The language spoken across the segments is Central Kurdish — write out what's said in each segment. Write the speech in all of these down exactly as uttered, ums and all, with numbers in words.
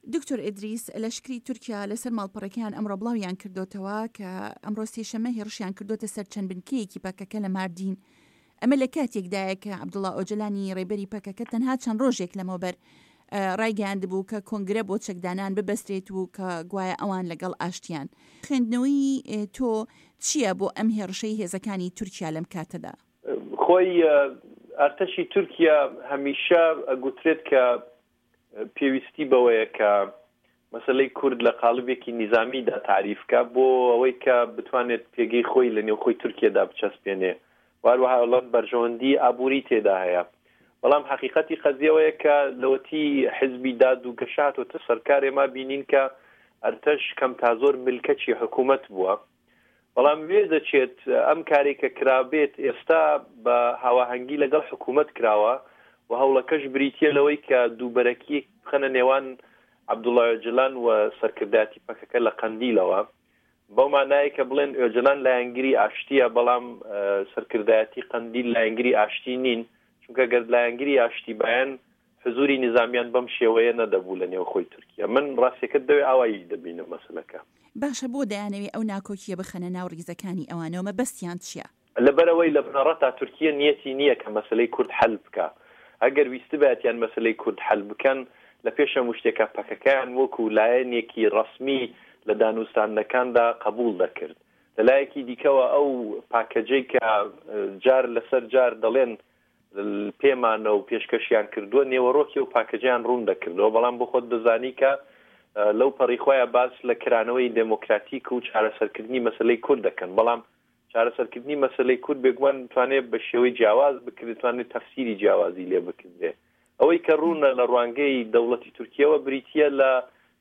دکتۆر ئیدریس لەشکری تورکیا لەسەر ماڵپەڕەکەیان ئەمڕۆ بڵاویان کردوتەوە کە ئەمڕۆ سێشەممە هێرشیان کردوتە سەر چەند بنکەیەکی پەکەکە لە ماردین. ئەمە لە کاتێکدایە کە عەبدوڵڵا ئۆجلانی ڕێبەری پەکەکە تەنها چەند ڕۆژێک لەمەوبەر ڕایگەیاندبوو کە کۆنگرە بۆ چەکدانان ببەسترێت و کە گوایە ئەوان لەگەڵ ئاشتیان. خوێندنەوەی تۆ چییە بۆ ئەم هێرشەی هێزەکانی تورکیا لەم کاتەدا؟ خۆی ئارتەشی تورکیا هەمیشە ئەگوترێت کە پێویستی بەوەیە کە مەسەلەی کورد لە قاڵبێکی نیزامیدا تعریفکە بۆ ئەوەی کە بتوانێت پێگەی خۆی لە نێو خۆی تورکیادا بچەسپێنێ، واروەها وڵات بەرژەوەندی ئابووری تێدا هەیە. بەڵام حقیقەتی قەزیەوەیە کە لەوەتی حزبی داد و گەشاتوتە سەرکارێ ما بینین کە ئەرتەش کەم تا زۆر ملکەچی حکوومەت بووە. بەڵام وێ دەچێت ئەم کارێکە کرابێت ئێستا بە هاواهەنگی لەگەڵ حکوومەت کراوە و هەوڵەکەش بریتە لەوەی کە دووبەرەکی بخەنە نێوان عەبدوڵڵا ئۆجلان و سەرکردایەتی پەکەکە لە قەندیلەوە، بەو مانایە کە بڵێن ئۆجلان لایەنگری ئاشتیە بەڵام سەرکردایەتی قەندیل لایەنگری ئاشتی نین، چونکە گەر لایەنگری ئاشتی بەیان حزوری نظامیان بەم شێوەیە نەدەبوو لە نێو خۆی تورکیا. من ڕاستیەکە دەوێ ئاوایی دەبینە مەسەلەکە. باشە بۆ دەیانەوێ ئەو ناکۆکیە بخەنە ناو ڕیزەکانی ئەوانەوە بەستیان چییە؟ لەبەرەوەی لە بنەڕەتا تورکیا نیەتی نییە کە مەسەلەی کورد حەل بکە. ئەگەر ویست بێتیان مەسەلەی کورد حەل بکەن لە پێشە مشتێکە پەکەکەیان وەکو لایەنێکی ڕەسمی لە دانوستانەکاندا قبول دەکرد. لەلایەکی دیکەوە ئەو پاکەجەی کە جار لەسەر جار دەڵێن پێمانە و پێشکەشیان کردووە نێوەڕۆکی و پاکەجیان ڕوون دەکردەوە، بەڵام بۆ خۆت دەزانی کە لەو پەڕیخۆیە باس لە کرانەوەی دموکراتیک و چارەسەرکردنی مەسەلەی کورد دەکەن، بەڵام چارەسەرکردنی مەسەلەی کورد بێگومان توانێت بە شێوەی جیاواز بکرێت، توانێت تەفسیری جیاوازی لێ بکردێت. ئەوەی کە ڕوونە لە ڕوانگەی دەوڵەتی تورکیەوە بریتە لە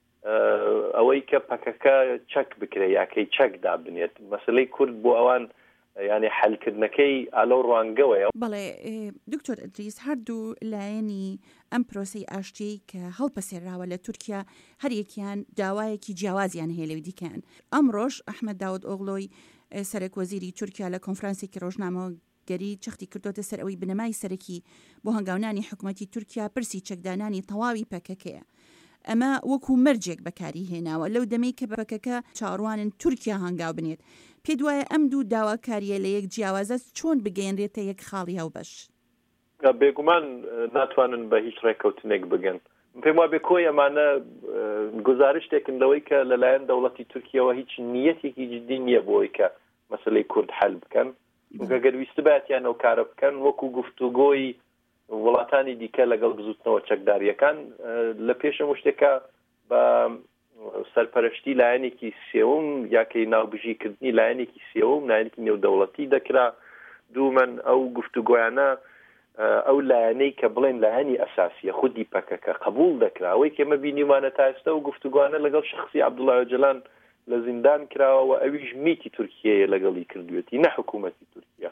ئەوەی کە پەکەکە چەک بکرێت یاکەی چەک دابنێت. مەسەلەی کورد بۆ ئەوان یعنی حلکردنەکەی ئالۆ ڕوانگەوەیە. بەڵێ دکتۆر ئیدریس، هەردوو لایەنی ئەم پرۆسەی ئاشتی کە هەڵپەسێراوە لە تورکیا هەریەکیان داوایەکی جیاوازیان هەیە لەوێ دیکەن. ئەمڕۆژ ئەحمەد داود ئۆغڵۆی سەرۆکوەزیری تورکیا لە کۆنفرانسێکی ڕۆژنامەگەری چەختی کردوتە سەر ئەوەی بنەمای سەرەکی بۆ هەنگاونانی حکوومەتی تورکیا پرسی چەکدانانی تەواوی پەکەکەیە. ئەمە وەکو مەرجێک بەکاری هێناوە لەو دەمەی کە پەکەکە چاڕوانن تورکیا هەنگاو بنێت. پێ دوایە ئەم دوو داواکاریە لە یەک جیاوازە چۆن بگەێنرێتە یەک خاڵی هەو بەش؟ بێگومان ناتوانن بە هیچ ڕێکەوتنێک بگەن. پێم وایە کۆی ئەمانە گزارشتێکن لەوەی کە لەلایەن دەوڵەتی تورکیەوە هیچ نیەتێکی جدی نییە بۆی کە مەسەلەی کورد حەل بکەن، چونکە گەر ویست بێتیان ئەو کارە بکەن وەکو گفتوگۆی وڵاتانی دیکە لەگەڵ بزوتنەوە چەکداریەکان لە پێشە شتێکە بە سەرپەرشتی لایەنێکی سێوم یاکەی ناوبژیکردنی لایەنێکی سێوم لایەنێکی نێودەوڵەتی دەکرا. دوومەن ئەو گفتوگۆیانە ئەو لایەنەی کە بڵێن لایەنی ئەساسیە خودی پەکەکە قبول دەکرا. ئەوەی کێمە بینیمانە تا ئێستا و گفتوگوانە لەگەڵ شخصی عەبدوڵڵا ئۆجلان لە زیندان کراوە و ئەویش میتی تورکیەیە لەگەڵی کردوێتی نە حکوومەتی تورکیا.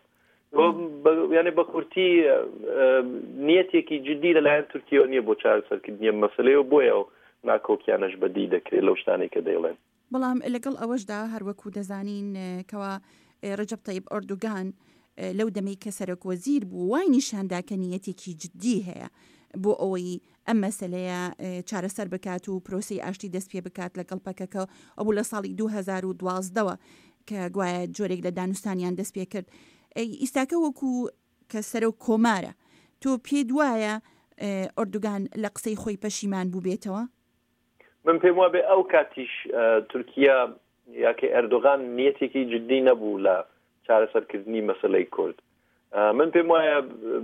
یعنی بە کورتی نیەتێکی جدی لەلایەن تورکیەوە نییە بۆ چارەسەرکردنی مەسەلەیە، بۆیە ناکۆکیانەش بەدی دەکرێت لەو شتانەی کە دەیڵێن. بەڵام لەگەڵ ئەوەشدا هەروەکو دەزانین کەوا ڕەجەب تەیب ئەردوگان لەو دەمەی کە سەرۆکوەزیر بوو وای نیشاندا کە نیەتێکی جدی هەیە بۆ ئەوەی ئەم مەسەلەیە چارەسەر بکات و پرۆسەی ئاشتی دەست پێ بکات لەگەڵ پەکەکە. ئەوبوو لە ساڵی دوو هەزار و دوازدەوە کە گوایە جۆرێک لە دانوستانیان دەست پێ کرد. ئیستاکە وەکو کە سەرۆک کۆمارە، تۆ پێ دوایە ئەردوگان لە قسەی خۆی پەشیمان بوو بێتەوە؟ من پێم وابێ ئەو کاتیش تورکیا یاکە ئەردوغان نیەتێکی جدی نەبوو لە چارەسەرکردنی مەسەلەی کورد. من پێم وایە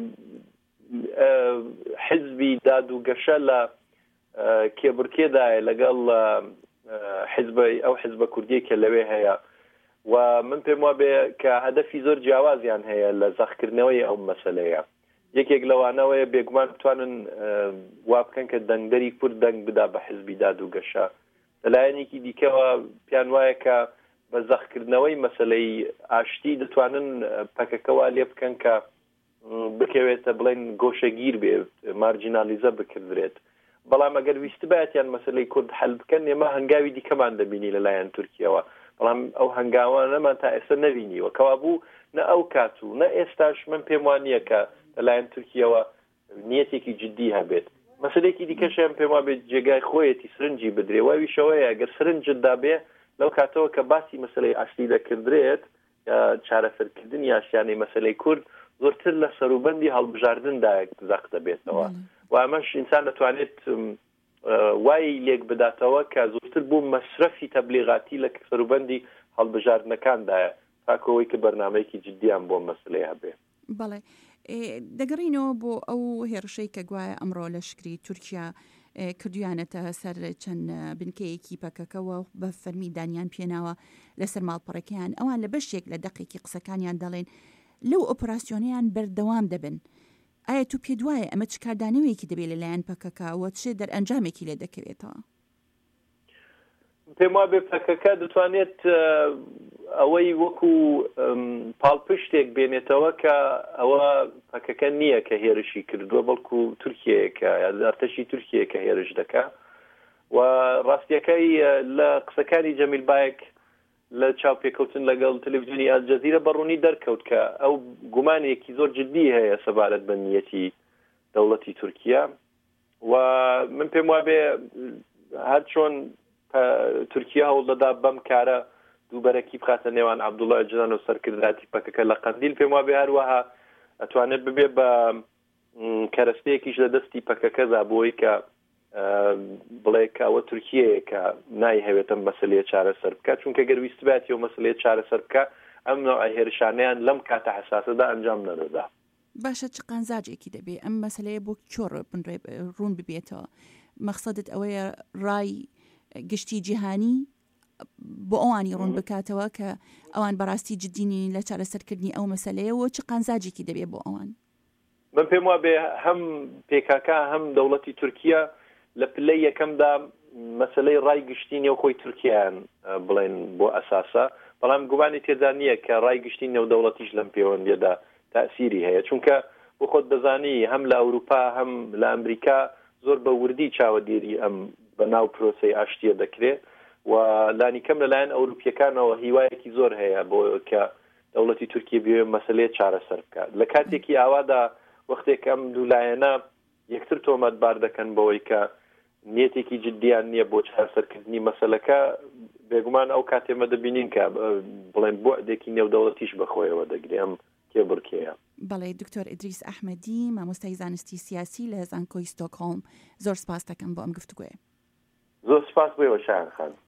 حزبی داد و گەشە لە کێبڕکێدایە لەگەڵ حزبی ئەو حزبە کوردیە کە لەوێ هەیە و من پێم وابێ کە هەدەفی زۆر جیاوازیان هەیە لە زەخکردنەوەی ئەو مەسەلەیە. یەکێک لەوانەوەیە بێگومان بتوانن وا بکەن کە دەنگدەری کورد دەنگ بدا بە حزبی داد و گەشە. لەلایەنێکی دیکەوە پیان وایە کە بە زەخکردنەوەی مەسەلەی ئاشتی دەتوانن پەکەکەوا لێ بکەن کە بکەوێتە بڵێن گۆشەگیر بێت، مارجینالیزە بکردرێت. بەڵام ئەگەر ویست بایەتیان مەسەلەی کورد حەل بکەن ئێمە هەنگاوی دیکەمان دەبینی لەلایەن تورکیەوە، بەڵام ئەو هەنگاوانەمان تا ئێستا نەبینیوە. کەوا بوو نە ئەو کات و نە ئێستاش من پێم وانییە کە لەلایەن تورکیەوە نیەتێکی جدی هەبێت. مەسلەیەکی دیکەشیان پێم وابێت جێگای خۆیەتی سرنجی بدرێ واوی شەوەیە ئەگەر سرنجتدا بێ لەو کاتەوە کە باسی مەسلەی ئاشتی دەکردرێت یا چارەسەرکردن یاشیانەی مەسلەی کورد زۆرتر لە سەروبەندی هەڵبژاردندا زەق دەبێتەوە و ئەمەش ئینسان دەتوانێت وای لێک بداتەوە کە زۆرتر بوو مەسرەفی تەبلیغاتی لە سەروبەندی هەڵبژاردنەکاندایە تاکەوەی کە بەرنامەیەکی جددیان بۆ مەسلەیە هەبێ. بەڵێ دەگەڕینەوە بۆ ئەو هێرشەی کە گوایە ئەمڕۆ لەشکری تورکیا کردویانەتە سەر چەند بنکەیەکی پەکەکەوە بە فەرمی دانیان پێناوە لەسەر ماڵپەڕەکەیان ئەوان لە بەشێک لە دەقێکی قسەکانیان دەڵێن لەو ئۆپراسیۆنیان بەردەوام دەبن. ئایا تو پێ دوایە ئەمە چ کاردانەوەیەکی دەبێت لەلایەن پەکەکەوە چێ دەرئەنجامێکی لێ دەکەوێتەوە؟ پێم وابێ پەکەکە دەتوانێت ئەوەی وەکو پاڵپشتێک بێنێتەوە کە ئەوە پەکەکە نییە کە هێرشی کردووە بەڵکو تورکیەیەکە ئەرتەشی تورکیە کە هێرش دەکا و ڕاستیەکەی لە قسەکانی جەمیل بایەک لە چاوپێکەوتن لەگەڵ تەلەڤیزیۆنی ئەلجەزیرە بەڕوونی دەرکەوت کە ئەو گومانێکی زۆر جددی هەیە سەبارەت بە نیەتی دەوڵەتی تورکیا و من پێم وابێ هەر چۆن تورکیا هەوڵدەدا بەم کارە دووبەرەکی بخاتە نێوان عەبدوڵڵا ئۆجلان و سەرکرداتی پەکەکە لە قەندیل پێم وابێ هەروەها ئەتوانێت ببێ بە کەرەستەیەکیش لە دەستی پەکەکەدا بۆی کە بڵێ کەوە تورکیەیە کە نایهەوێتە مەسلەیە چارەسەر بکات چونکە گەر ویست باتی و مەسلەیە چارەسەر بکە ئەم نوع هێرشانەیان لەم کاتە حساسەدا ئەنجام نەدەدا. باشە چ قانزاجێکی دەبێ ئەم مەسلەیە بۆ چۆڕ ڕوون ببێتەوە؟ مەقسەدت ئەوەیە ڕای گشتی جیهانی بۆ ئەوانی ڕوون بکاتەوە کە ئەوان بەڕاستی جددینی لە چارەسەرکردنی ئەو مەسلەیەوە چ قانزاجێکی دەبێت بۆ ئەوان؟ من پێم وابێ هەم پێکاکە هەم دەوڵەتی تورکیا لە پلەی یەکەمدا مەسلەی ڕای گشتینی و خۆی تورکیان بڵێن بۆ ئەساسە بەڵام گومانی تێدا نییە کە ڕای گشتین نێو دەوڵەتیش لەم پەیوەندیەدا تاسیری هەیە چونکە بۆ خۆت دەزانی هەم لە ئەوروپا هەم لە ئەمریکا زۆر بە وردی چاوەدێری ئەم بەناو پرۆسەی ئاشتیە دەکرێت و لانی کەم لەلایەن ئەوروپیەکانەوە هیوایەکی زۆر هەیە بۆ کە دەوڵەتی تورکیا بێ مەسلەیە چارەسەر بکات لە کاتێکی ئاوادا وەختێک ئەم دوولایەنە یەکتر تۆمەتبار دەکەن بەوەی کە نیەتێکی جددیان نییە بۆ چارەسەرکردنی مەسلەکە بێگومان ئەو کاتێمە دەبینین کە بڵێن بۆعدێکی نێودەوڵەتیش بەخۆیەوە دەگرێ ئەم کێبڕکەیە. بەڵێ دکتۆر ئیدریس ئەحمەدی مامۆستای زانستی سیاسی لە زانکۆی ستۆکهۆلم زۆر سپاس دەکەم بۆ ئەم گفتوگوێ. زۆر سپاس بۆیەوە شایان خان.